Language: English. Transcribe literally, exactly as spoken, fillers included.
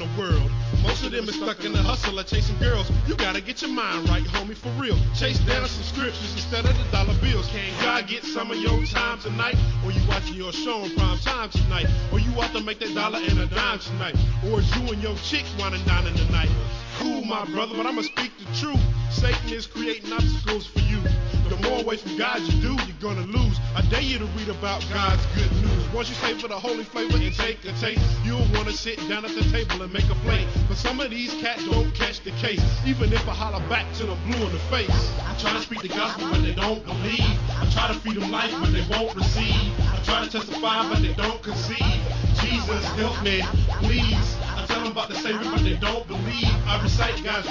the world. Most of them is stuck in the hustle of chasing girls. You gotta get your mind right, homie, for real. Chase down some scriptures instead of the dollar bills. Can God get some of your time tonight? Or you watching your show on prime time tonight? Or you out to make that dollar and a dime tonight? Or is you and your chick wanting down in the night? Cool, my brother, but I'ma speak the truth. Satan is creating obstacles for you. The more away from God you do, you're gonna lose. I dare you to read about God's good news. Once you savor the holy flavor and take a taste, you'll wanna sit down at the table and make a plate. But some of these cats don't catch the case, even if I holler back to them blue in the face. I try to speak the gospel, but they don't believe. I try to feed them life, but they won't receive. I try to testify, but they don't conceive. Jesus, help me, please. I tell them about the Savior, but they don't believe. I recite God's